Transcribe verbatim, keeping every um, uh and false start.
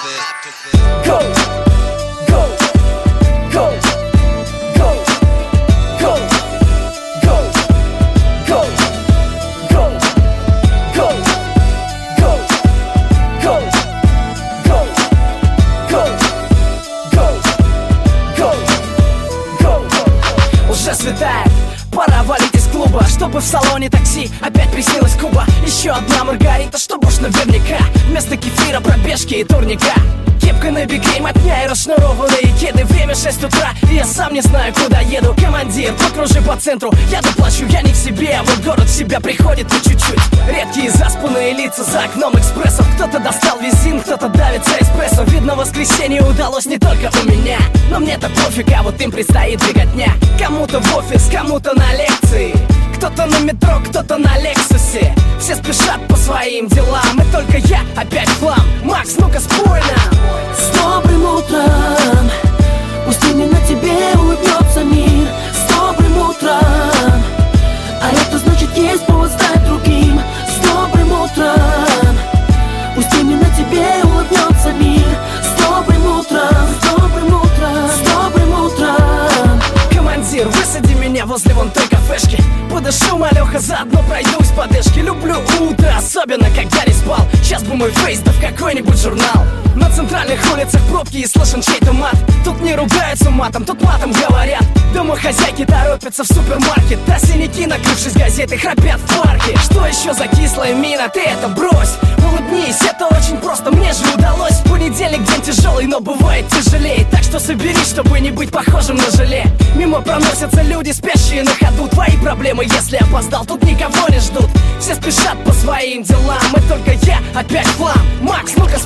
Go, go, go, go, go, go, go, go, go, go, go, go, go, go, go, go. Уже светает, пора валить из клуба, чтобы в салоне такси опять приснилась Куба. Еще одна Маргарита, чтобы уж наверняка вместо кефира пробежки и турника. Кепка на бикрейм от дня и расшнурованные кеды. Время шесть утра, и я сам не знаю, куда еду. Командир, покружи по центру, я доплачу, я не в себе, а вот город в себя приходит по чуть-чуть. Редкие заспанные лица за окном экспрессов. Кто-то достал визин, кто-то давится эспрессо. Видно, воскресенье удалось не только у меня, но мне-то пофиг, а вот им предстоит беготня. Кому-то в офис, кому-то на лекции, кто-то на метро, кто-то на Лексусе. Все спешат по своим делам, и только я опять в хлам. Макс, ну-ка спой нам. С добрым утром, пусть именно тебе улыбнется мир. С добрым утром, а это значит есть повод стать другим. С добрым утром, пусть именно тебе улыбнется мир. С добрым утром, с добрым утром, с добрым утром. Командир, высади меня возле вон той кафешки. Подышу, малеха, заодно пройдусь по дэшке. Люблю утро, особенно когда не спал. Сейчас бы мой фейс, да в какой-нибудь журнал. На центральных улицах пробки и слышен чей-то мат. Тут не ругаются матом, тут матом говорят. Домохозяйки торопятся в супермаркет, а синяки, накрывшись газетой, храпят в парке. Что еще за кислая мина, ты это брось. Улыбнись, это очень просто, мне же удалось. Понедельник день тяжелый, но бывает тяжелее. Так что соберись, чтобы не быть похожим на желе. Мимо проносятся люди, спящие на ходу. Твои проблемы, если опоздал, тут никого не ждут. Все спешат по своим делам, и только я опять в хлам. Макс, ну-ка